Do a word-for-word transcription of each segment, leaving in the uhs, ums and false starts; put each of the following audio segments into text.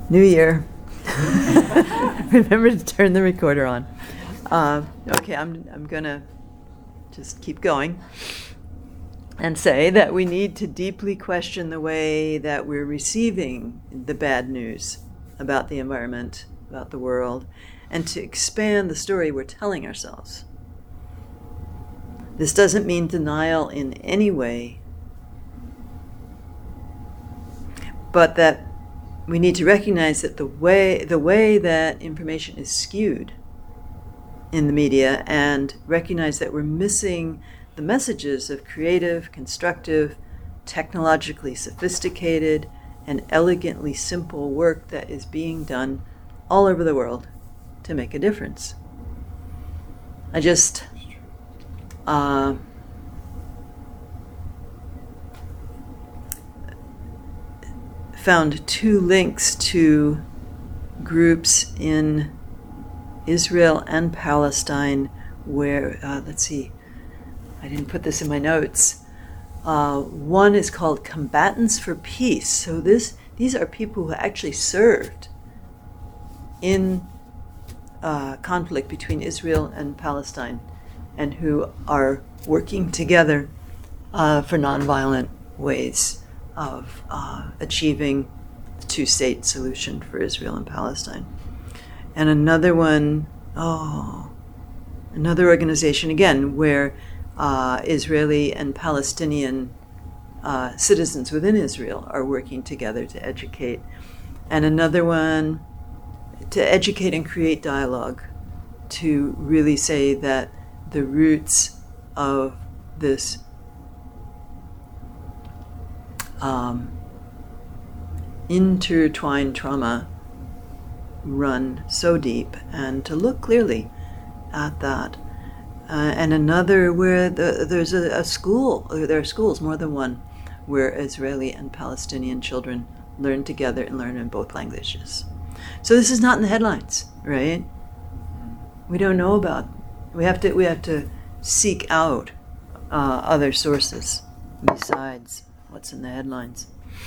New year. Remember to turn the recorder on. Uh, okay, I'm I'm gonna just keep going and say that we need to deeply question the way that we're receiving the bad news about the environment, about the world, and to expand the story we're telling ourselves. This doesn't mean denial in any way, but that we need to recognize that the way the way that information is skewed in the media, and recognize that we're missing the messages of creative, constructive, technologically sophisticated, and elegantly simple work that is being done all over the world to make a difference. I just uh, found two links to groups in Israel and Palestine where, uh, let's see, I didn't put this in my notes. Uh, one is called Combatants for Peace. So this these are people who actually served in uh, conflict between Israel and Palestine, and who are working together uh, for nonviolent ways of uh, achieving the two-state solution for Israel and Palestine. And another one, oh, another organization, again, where uh, Israeli and Palestinian uh, citizens within Israel are working together to educate. And another one, to educate and create dialogue, to really say that the roots of this um, intertwined trauma run so deep, and to look clearly at that. Uh, and another where the, there's a, a school, there are schools, more than one, where Israeli and Palestinian children learn together and learn in both languages. So this is not in the headlines, right? We don't know about. We have to we have to seek out uh, other sources besides what's in the headlines.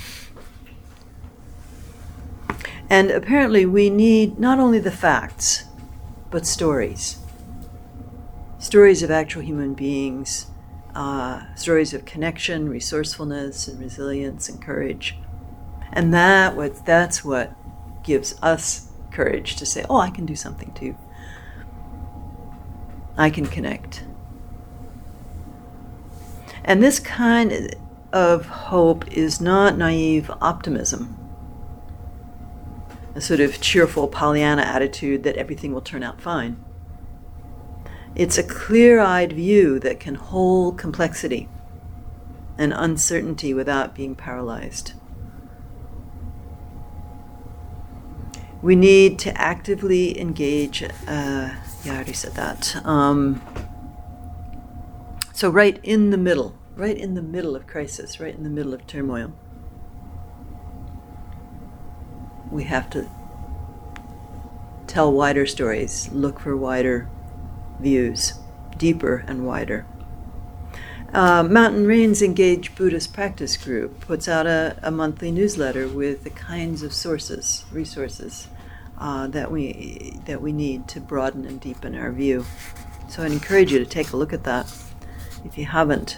And apparently we need not only the facts, but stories. Stories of actual human beings, uh, stories of connection, resourcefulness, and resilience, and courage. And that what that's what gives us courage to say, oh, I can do something too. I can connect. And this kind of hope is not naive optimism, a sort of cheerful Pollyanna attitude that everything will turn out fine. It's a clear-eyed view that can hold complexity and uncertainty without being paralyzed. We need to actively engage, uh, yeah, I already said that. Um, so right in the middle, right in the middle of crisis, right in the middle of turmoil, we have to tell wider stories, look for wider views, deeper and wider. Uh, Mountain Rain's Engaged Buddhist Practice Group puts out a, a monthly newsletter with the kinds of sources, resources uh, that we that we need to broaden and deepen our view. So I'd encourage you to take a look at that if you haven't.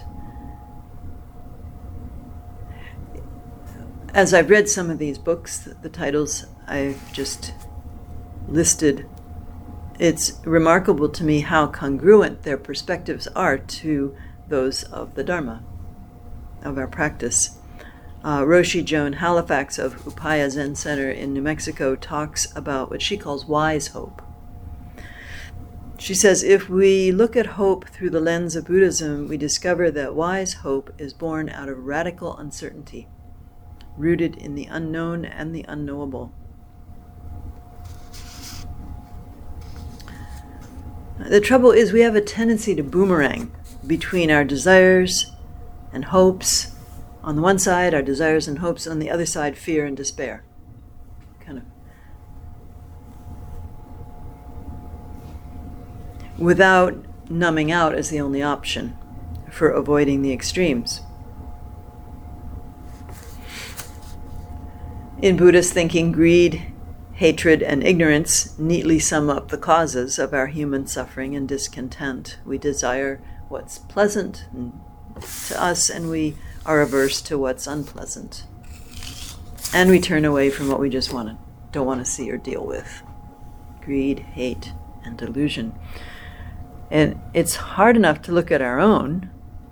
As I've read some of these books, the, the titles I've just listed, it's remarkable to me how congruent their perspectives are to those of the Dharma, of our practice. Uh, Roshi Joan Halifax of Upaya Zen Center in New Mexico talks about what she calls wise hope. She says, if we look at hope through the lens of Buddhism, we discover that wise hope is born out of radical uncertainty, rooted in the unknown and the unknowable. The trouble is we have a tendency to boomerang between our desires and hopes on the one side, our desires and hopes on the other side, fear and despair. Kind of. Without numbing out as the only option for avoiding the extremes. In Buddhist thinking, greed hatred and ignorance neatly sum up the causes of our human suffering and discontent. We desire what's pleasant to us, and we are averse to what's unpleasant. And we turn away from what we just want to, don't want to see or deal with. Greed, hate, and delusion. And it's hard enough to look at our own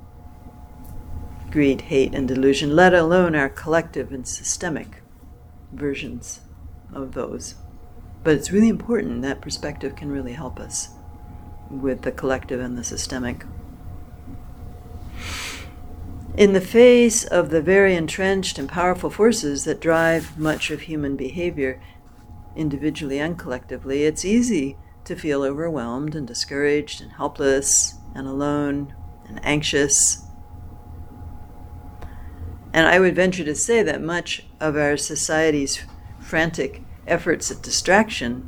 greed, hate, and delusion, let alone our collective and systemic versions of those. But it's really important. That perspective can really help us with the collective and the systemic. In the face of the very entrenched and powerful forces that drive much of human behavior, individually and collectively, it's easy to feel overwhelmed and discouraged and helpless and alone and anxious. And I would venture to say that much of our society's frantic efforts at distraction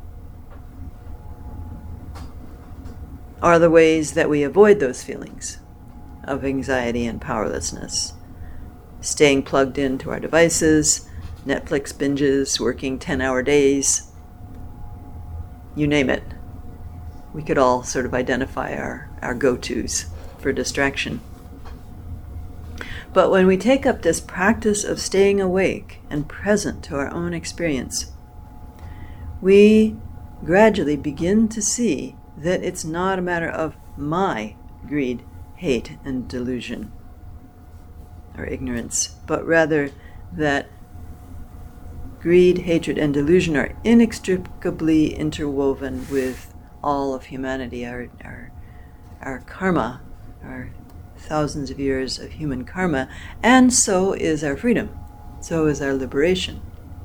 are the ways that we avoid those feelings of anxiety and powerlessness. Staying plugged into our devices, Netflix binges, working ten-hour days, you name it. We could all sort of identify our, our go-tos for distraction. But when we take up this practice of staying awake and present to our own experience, we gradually begin to see that it's not a matter of my greed, hate, and delusion or ignorance, but rather that greed, hatred, and delusion are inextricably interwoven with all of humanity, our, our, our karma, our thousands of years of human karma, and so is our freedom, so is our liberation.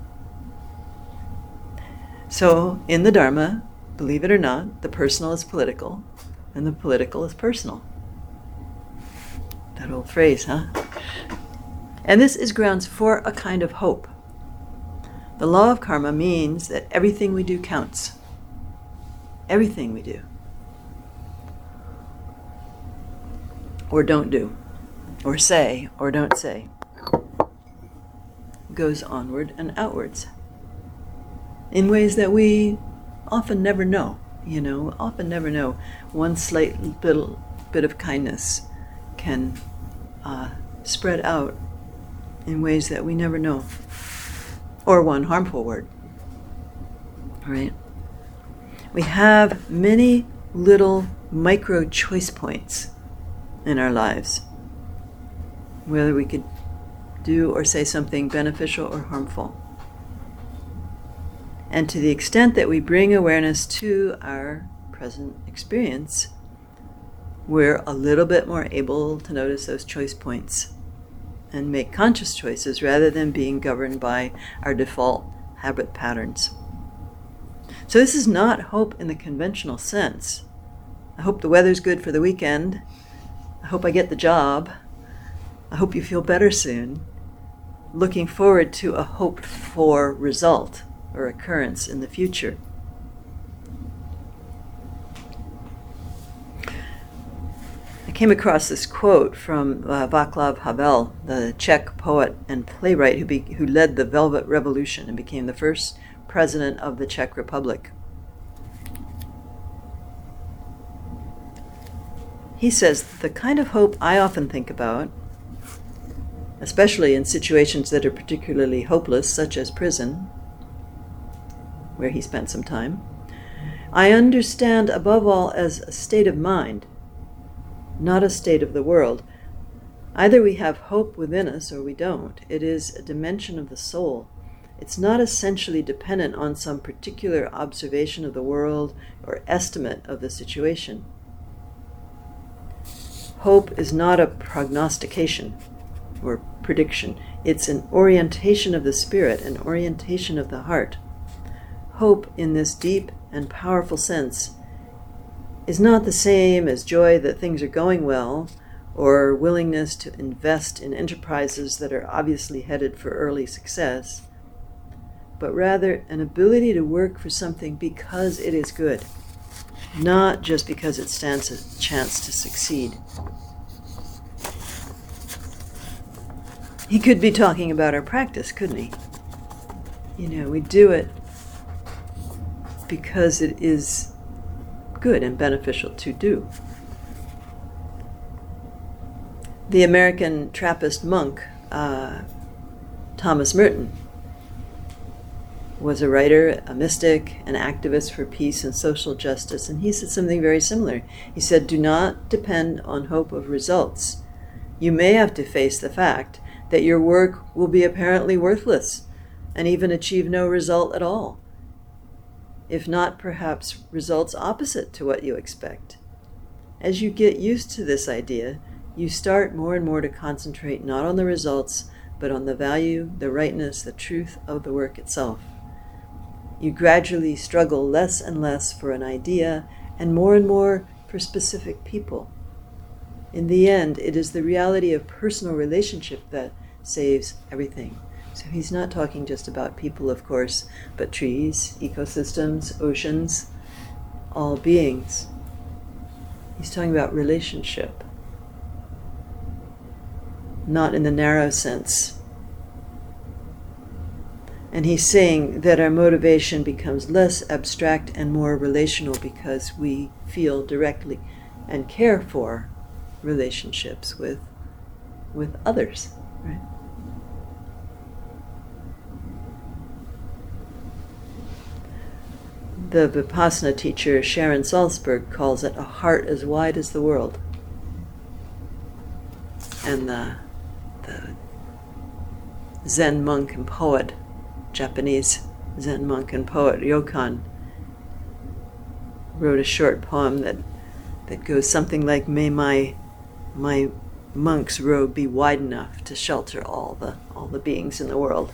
So, in the Dharma, believe it or not, the personal is political, and the political is personal. That old phrase, huh? And this is grounds for a kind of hope. The law of karma means that everything we do counts. Everything we do. Or don't do, or say, or don't say, goes onward and outwards in ways that we often never know. You know, often never know. One slight little bit of kindness can uh, spread out in ways that we never know. Or one harmful word. Right? We have many little micro choice points in our lives, whether we could do or say something beneficial or harmful. And to the extent that we bring awareness to our present experience, we're a little bit more able to notice those choice points and make conscious choices rather than being governed by our default habit patterns. So this is not hope in the conventional sense. I hope the weather's good for the weekend. I hope I get the job. I hope you feel better soon. Looking forward to a hoped for result or occurrence in the future. I came across this quote from uh, Václav Havel, the Czech poet and playwright who, be, who led the Velvet Revolution and became the first president of the Czech Republic. He says, the kind of hope I often think about, especially in situations that are particularly hopeless, such as prison, where he spent some time, I understand above all as a state of mind, not a state of the world. Either we have hope within us or we don't. It is a dimension of the soul. It's not essentially dependent on some particular observation of the world or estimate of the situation. Hope is not a prognostication or prediction. It's an orientation of the spirit, an orientation of the heart. Hope, in this deep and powerful sense, is not the same as joy that things are going well, or willingness to invest in enterprises that are obviously headed for early success, but rather an ability to work for something because it is good, not just because it stands a chance to succeed. He could be talking about our practice, couldn't he? You know, we do it because it is good and beneficial to do. The American Trappist monk, uh, Thomas Merton, was a writer, a mystic, an activist for peace and social justice, and he said something very similar. He said, do not depend on hope of results. You may have to face the fact that your work will be apparently worthless and even achieve no result at all, if not perhaps results opposite to what you expect. As you get used to this idea, you start more and more to concentrate not on the results, but on the value, the rightness, the truth of the work itself. You gradually struggle less and less for an idea and more and more for specific people. In the end, it is the reality of personal relationship that saves everything. So he's not talking just about people, of course, but trees, ecosystems, oceans, all beings. He's talking about relationship, not in the narrow sense. And he's saying that our motivation becomes less abstract and more relational because we feel directly and care for relationships with, with others, right? The Vipassana teacher Sharon Salzberg calls it a heart as wide as the world. And the, the Zen monk and poet, Japanese Zen monk and poet Ryokan, wrote a short poem that, that goes something like, may my, my monk's robe be wide enough to shelter all the, all the beings in the world.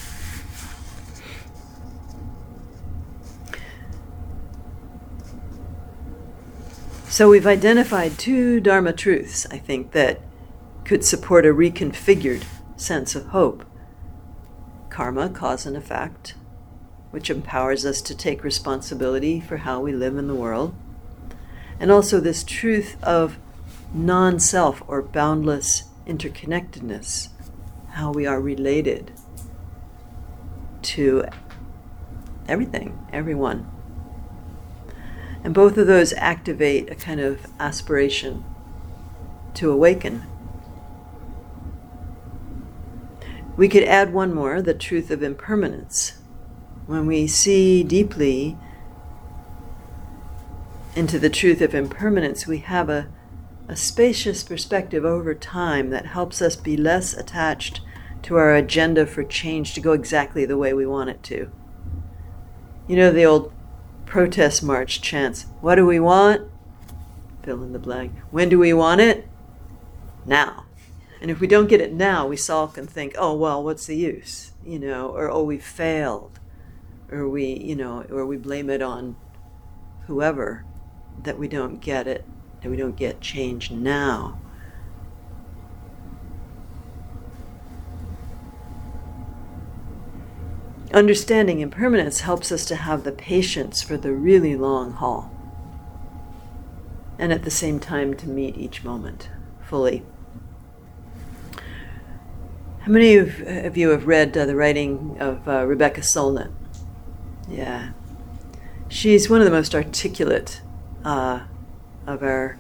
So we've identified two Dharma truths, I think, that could support a reconfigured sense of hope. Karma, cause and effect, which empowers us to take responsibility for how we live in the world. And also this truth of non-self or boundless interconnectedness, how we are related to everything, everyone. And both of those activate a kind of aspiration to awaken. We could add one more, the truth of impermanence. When we see deeply into the truth of impermanence, we have a, a spacious perspective over time that helps us be less attached to our agenda for change to go exactly the way we want it to. You know the old protest march chants, what do we want? Fill in the blank. When do we want it? Now. And if we don't get it now, we sulk and think, oh, well, what's the use? You know, or, oh, we failed. Or we, you know, or we blame it on whoever that we don't get it, that we don't get change now. Understanding impermanence helps us to have the patience for the really long haul, and at the same time to meet each moment fully. How many of, of you have read uh, the writing of uh, Rebecca Solnit? Yeah. She's one of the most articulate uh, of our,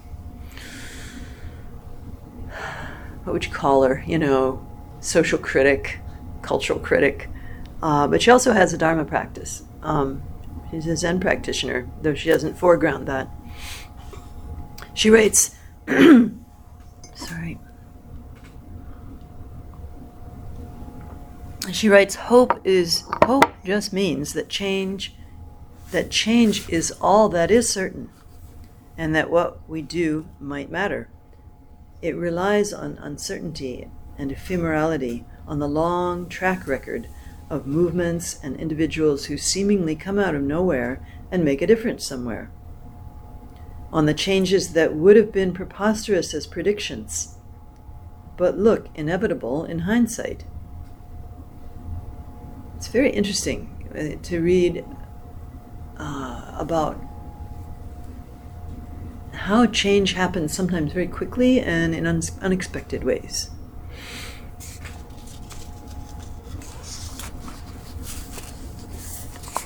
what would you call her? You know, social critic, cultural critic. Uh, but she also has a Dharma practice. Um, she's a Zen practitioner, though she doesn't foreground that. She writes, sorry. She writes, hope is, hope just means that change, that change is all that is certain, and that what we do might matter. It relies on uncertainty and ephemerality, on the long track record of movements and individuals who seemingly come out of nowhere and make a difference somewhere, on the changes that would have been preposterous as predictions, but look inevitable in hindsight. It's very interesting to read uh, about how change happens sometimes very quickly and in un- unexpected ways.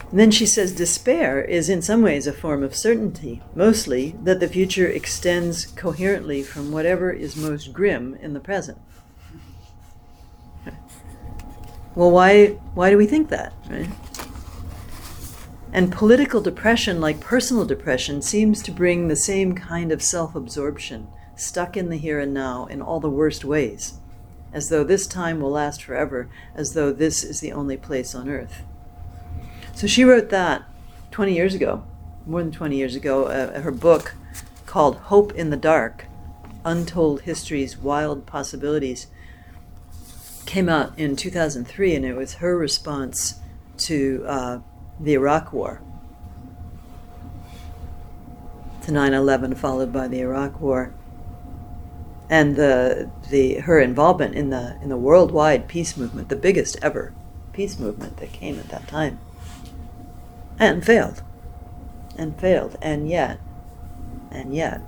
And then she says despair is in some ways a form of certainty, mostly that the future extends coherently from whatever is most grim in the present. Well, why why do we think that, right? And political depression, like personal depression, seems to bring the same kind of self-absorption, stuck in the here and now in all the worst ways, as though this time will last forever, as though this is the only place on earth. So she wrote that twenty years ago, more than twenty years ago. Uh, her book called Hope in the Dark, Untold History's Wild Possibilities, came out in two thousand three, and it was her response to uh, the Iraq War, to nine eleven, followed by the Iraq War, and the the her involvement in the in the worldwide peace movement, the biggest ever peace movement that came at that time, and failed, and failed, and yet, and yet.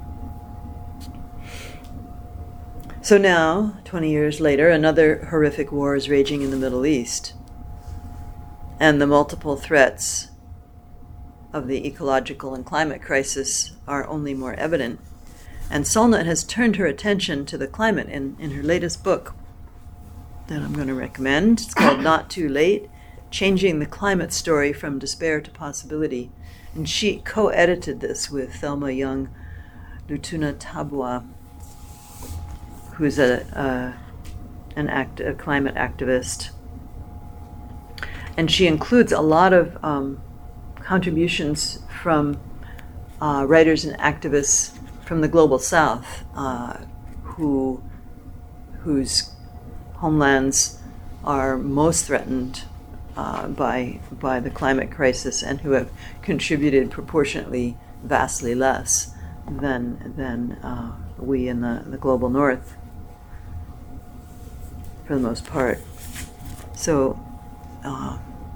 So now, twenty years later, another horrific war is raging in the Middle East, and the multiple threats of the ecological and climate crisis are only more evident. And Solnit has turned her attention to the climate in, in her latest book that I'm going to recommend. It's called Not Too Late, Changing the Climate Story from Despair to Possibility. And she co-edited this with Thelma Young Lutuna Tabua, who's a, a, an act, a climate activist. And she includes a lot of um, contributions from uh, writers and activists from the global south, uh, who whose homelands are most threatened uh, by by the climate crisis, and who have contributed proportionately vastly less than than uh, we in the, the global north, for the most part. So. Uh,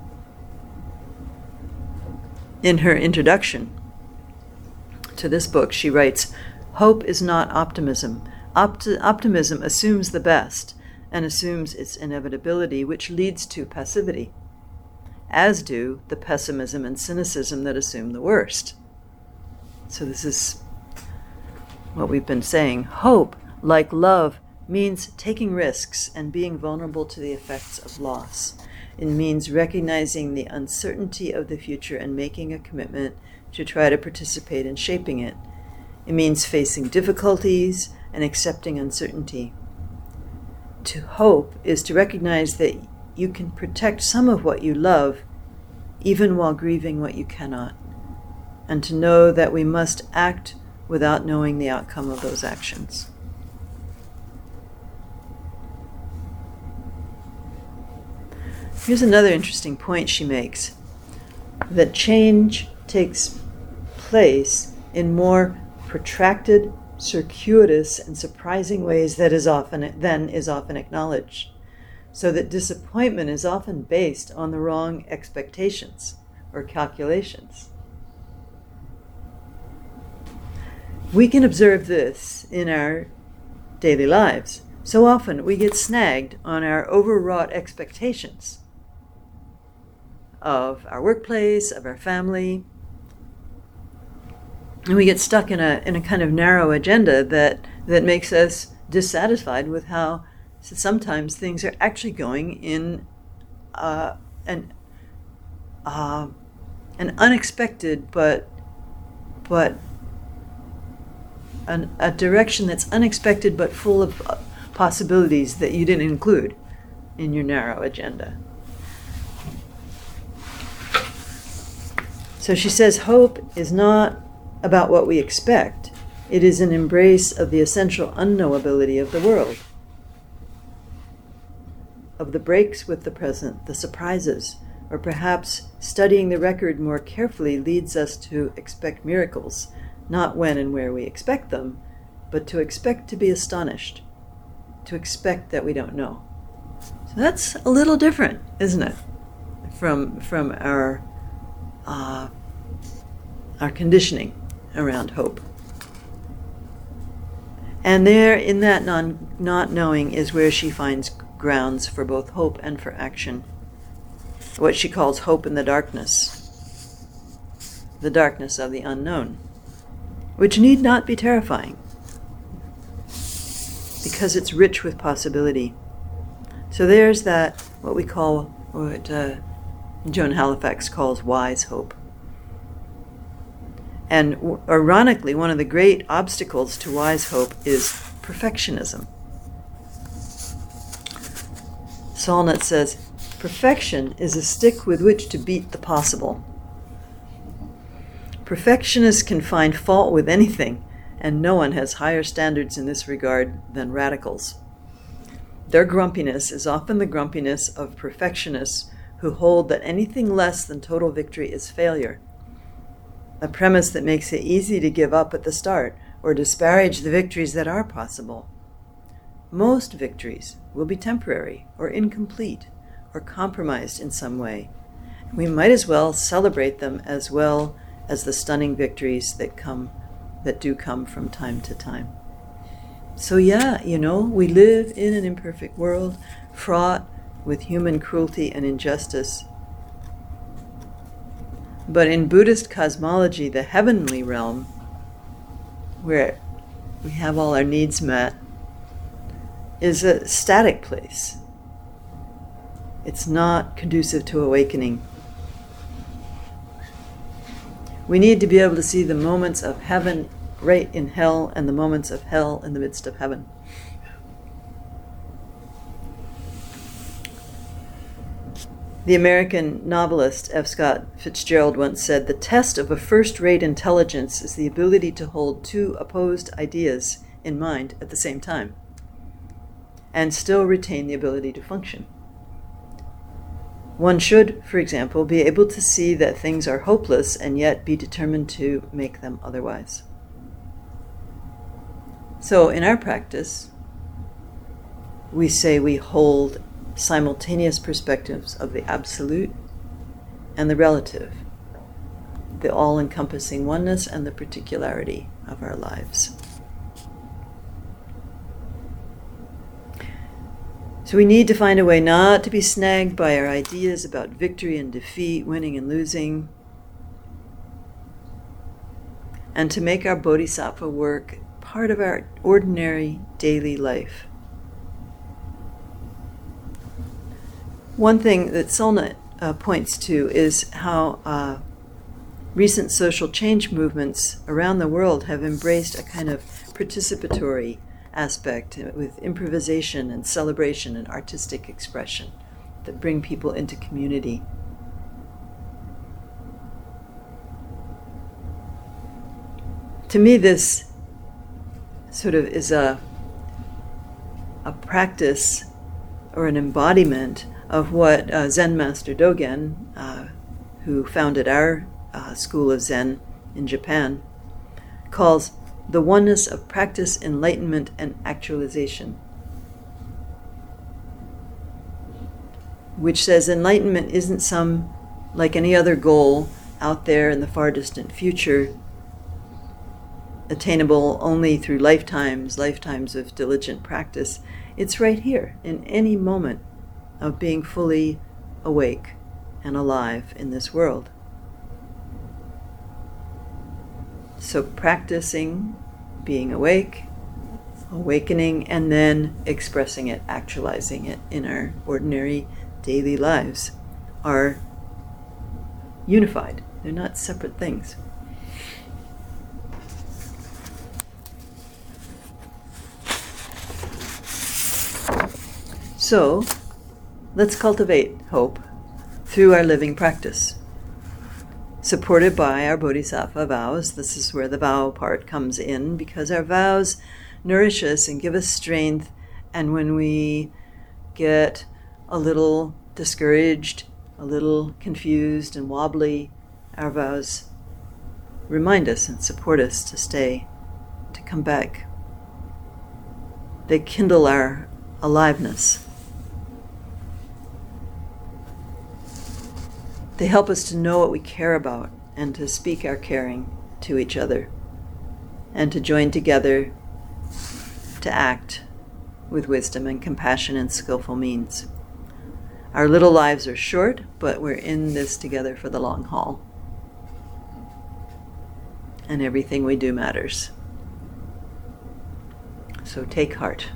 in her introduction to this book, she writes, "Hope is not optimism. Opt- optimism assumes the best and assumes its inevitability, which leads to passivity, as do the pessimism and cynicism that assume the worst." So this is what we've been saying. Hope, like love, means taking risks and being vulnerable to the effects of loss. It means recognizing the uncertainty of the future and making a commitment to try to participate in shaping it. It means facing difficulties and accepting uncertainty. To hope is to recognize that you can protect some of what you love, even while grieving what you cannot, and to know that we must act without knowing the outcome of those actions. Here's another interesting point she makes, that change takes place in more protracted, circuitous, and surprising ways that is often than is often acknowledged, so that disappointment is often based on the wrong expectations or calculations. We can observe this in our daily lives. So often we get snagged on our overwrought expectations of our workplace, of our family, and we get stuck in a in a kind of narrow agenda that that makes us dissatisfied with how sometimes things are actually going in uh, an uh, an unexpected but but an, a direction that's unexpected but full of possibilities that you didn't include in your narrow agenda. So she says hope is not about what we expect. It is an embrace of the essential unknowability of the world, of the breaks with the present, the surprises, or perhaps studying the record more carefully leads us to expect miracles, not when and where we expect them, but to expect to be astonished, to expect that we don't know. So that's a little different, isn't it, from from our uh, our conditioning around hope. And there, in that non, not knowing, is where she finds grounds for both hope and for action, what she calls hope in the darkness. the darkness of the unknown, which need not be terrifying, because it's rich with possibility. So there's that, what we call, what uh, Joan Halifax calls wise hope. And w- ironically, one of the great obstacles to wise hope is perfectionism. Solnit says, perfection is a stick with which to beat the possible. Perfectionists can find fault with anything, and no one has higher standards in this regard than radicals. Their grumpiness is often the grumpiness of perfectionists who hold that anything less than total victory is failure, a premise that makes it easy to give up at the start or disparage the victories that are possible. Most victories will be temporary or incomplete or compromised in some way. We might as well celebrate them as well as the stunning victories that come, that do come from time to time. So yeah, you know, we live in an imperfect world, fraught with human cruelty and injustice. But in Buddhist cosmology, the heavenly realm, where we have all our needs met, is a static place. It's not conducive to awakening. We need to be able to see the moments of heaven right in hell and the moments of hell in the midst of heaven. The American novelist F. Scott Fitzgerald once said, "The test of a first-rate intelligence is the ability to hold two opposed ideas in mind at the same time, and still retain the ability to function." One should, for example, be able to see that things are hopeless and yet be determined to make them otherwise. So in our practice, we say we hold simultaneous perspectives of the absolute and the relative, the all-encompassing oneness and the particularity of our lives. So we need to find a way not to be snagged by our ideas about victory and defeat, winning and losing, and to make our bodhisattva work part of our ordinary daily life. One thing that Solnit uh, points to is how uh, recent social change movements around the world have embraced a kind of participatory aspect with improvisation and celebration and artistic expression that bring people into community. To me, this sort of is a, a practice or an embodiment of what uh, Zen Master Dogen, uh, who founded our uh, school of Zen in Japan, calls the oneness of practice, enlightenment, and actualization, which says enlightenment isn't some, like any other goal out there in the far distant future, attainable only through lifetimes, lifetimes of diligent practice. It's right here, in any moment of being fully awake and alive in this world. So practicing being awake, awakening, and then expressing it, actualizing it in our ordinary daily lives are unified. They're not separate things. So, let's cultivate hope through our living practice, supported by our bodhisattva vows. This is where the vow part comes in, because our vows nourish us and give us strength, and when we get a little discouraged, a little confused and wobbly, our vows remind us and support us to stay, to come back. They kindle our aliveness. They help us to know what we care about and to speak our caring to each other and to join together to act with wisdom and compassion and skillful means. Our little lives are short, but we're in this together for the long haul. and everything we do matters. So take heart.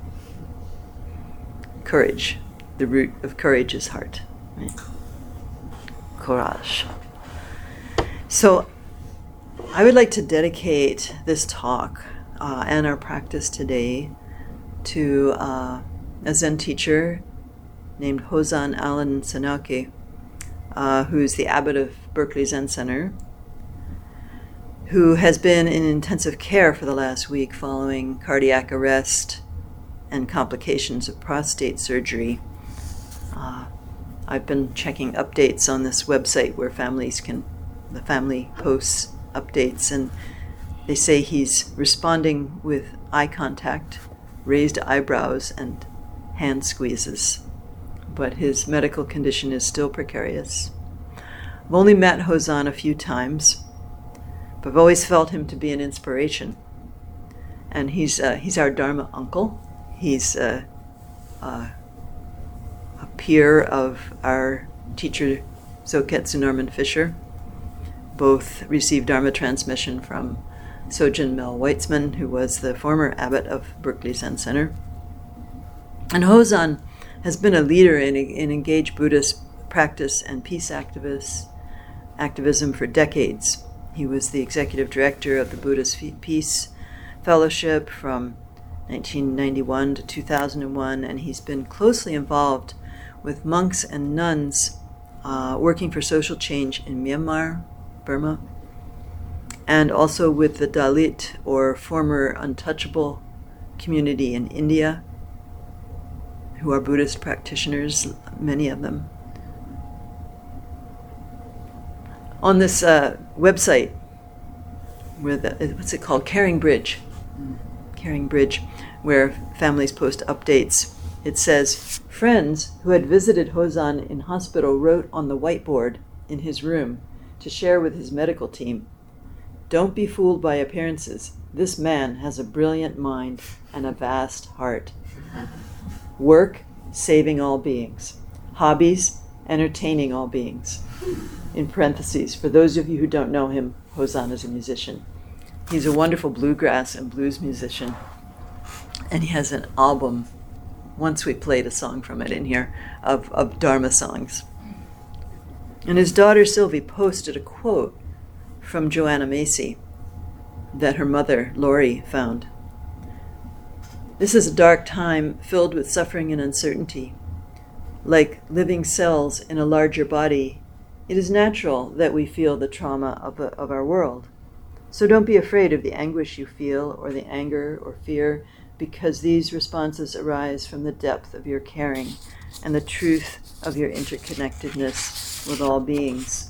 Courage. The root of courage is heart. Right? Courage. So I would like to dedicate this talk uh, and our practice today to uh, a Zen teacher named Hozan Allen Senauke, uh, who's the abbot of Berkeley Zen Center, who has been in intensive care for the last week following cardiac arrest and complications of prostate surgery. Uh, I've been checking updates on this website where families can, the family posts updates, and they say he's responding with eye contact, raised eyebrows, and hand squeezes. But his medical condition is still precarious. I've only met Hozan a few times, but I've always felt him to be an inspiration. And he's uh, he's our Dharma uncle. He's uh, uh, a peer of our teacher, Zoketsu Norman Fisher. Both received Dharma transmission from Sojun Mel Weitzman, who was the former abbot of Berkeley Zen Center. And Hozan has been a leader in, in engaged Buddhist practice and peace activists, activism for decades. He was the executive director of the Buddhist Peace Fellowship from nineteen ninety-one to two thousand one, and he's been closely involved with monks and nuns uh, working for social change in Myanmar, Burma, and also with the Dalit, or former untouchable community in India, who are Buddhist practitioners, many of them. On this uh, website, where the, what's it called? Caring Bridge. Caring Bridge, where families post updates. It says, friends who had visited Hozan in hospital wrote on the whiteboard in his room to share with his medical team, "Don't be fooled by appearances. This man has a brilliant mind and a vast heart. Work, saving all beings. Hobbies, entertaining all beings." In parentheses, for those of you who don't know him, Hozan is a musician. He's a wonderful bluegrass and blues musician. And he has an album, once we played a song from it in here, of, of Dharma songs. And his daughter Sylvie posted a quote from Joanna Macy that her mother, Lori, found. "This is a dark time filled with suffering and uncertainty. Like living cells in a larger body, it is natural that we feel the trauma of, the, of our world. So don't be afraid of the anguish you feel or the anger or fear, because these responses arise from the depth of your caring and the truth of your interconnectedness with all beings.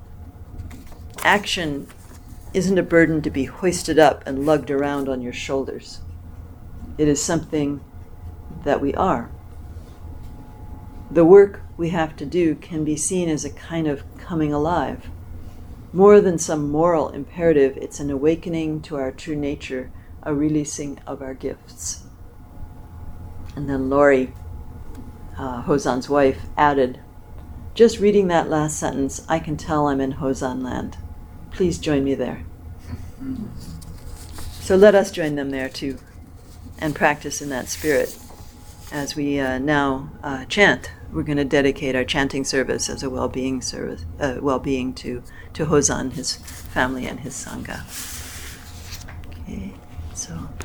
Action isn't a burden to be hoisted up and lugged around on your shoulders. It is something that we are. The work we have to do can be seen as a kind of coming alive. More than some moral imperative, it's an awakening to our true nature, a releasing of our gifts." And then Lori, uh, Hozan's wife, added, "Just reading that last sentence, I can tell I'm in Hozan land. Please join me there." So let us join them there too, and practice in that spirit as we uh, now uh, chant. We're going to dedicate our chanting service as a well-being service, uh, well-being to to Hozan, his family, and his sangha. Okay, so.